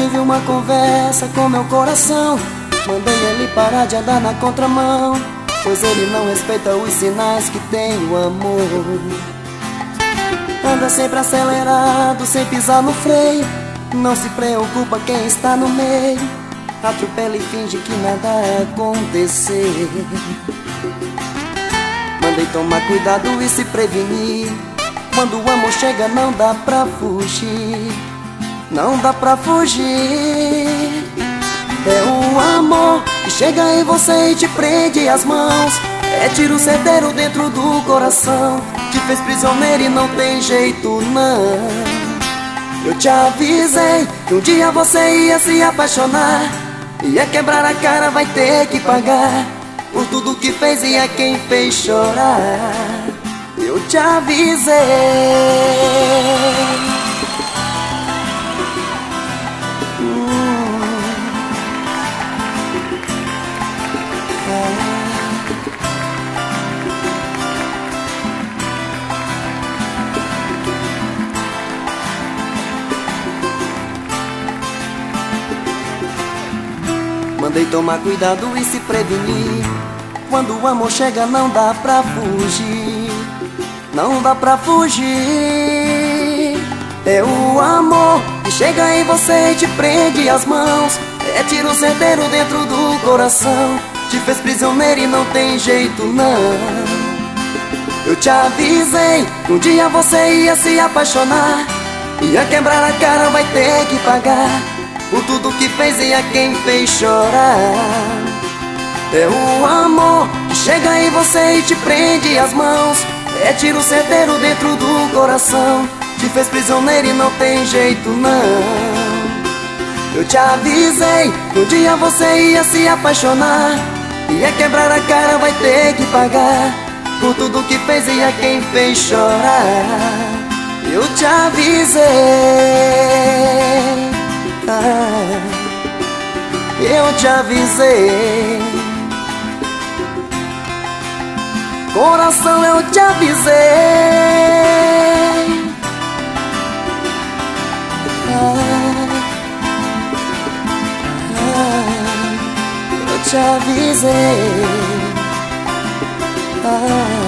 tive uma conversa com meu coração. Mandei ele parar de andar na contramão, pois ele não respeita os sinais que tem o amor. Anda sempre acelerado, sem pisar no freio. Não se preocupa quem está no meio. Atropela e finge que nada aconteceu. Mandei tomar cuidado e se prevenir. Quando o amor chega não dá pra fugir. Não dá pra fugir. É o amor que chega em você e te prende as mãos. É tiro certeiro dentro do coração. Te fez prisioneiro e não tem jeito não. Eu te avisei que um dia você ia se apaixonar. Ia quebrar a cara, vai ter que pagar por tudo que fez e a quem fez chorar. Eu te avisei. Mandei tomar cuidado e se prevenir. Quando o amor chega não dá pra fugir. Não dá pra fugir. É o amor que chega em você e te prende as mãos. É tiro certeiro dentro do coração. Te fez prisioneiro e não tem jeito não. Eu te avisei que um dia você ia se apaixonar. Ia quebrar a cara, vai ter que pagar por tudo que fez e a quem fez chorar. É o amor que chega em você e te prende as mãos. É tiro certeiro dentro do coração. Te fez prisioneiro e não tem jeito não. Eu te avisei que um dia você ia se apaixonar. Ia quebrar a cara, vai ter que pagar por tudo que fez e a quem fez chorar. Eu te avisei. Eu te avisei. Coração, eu te avisei. Eu te avisei.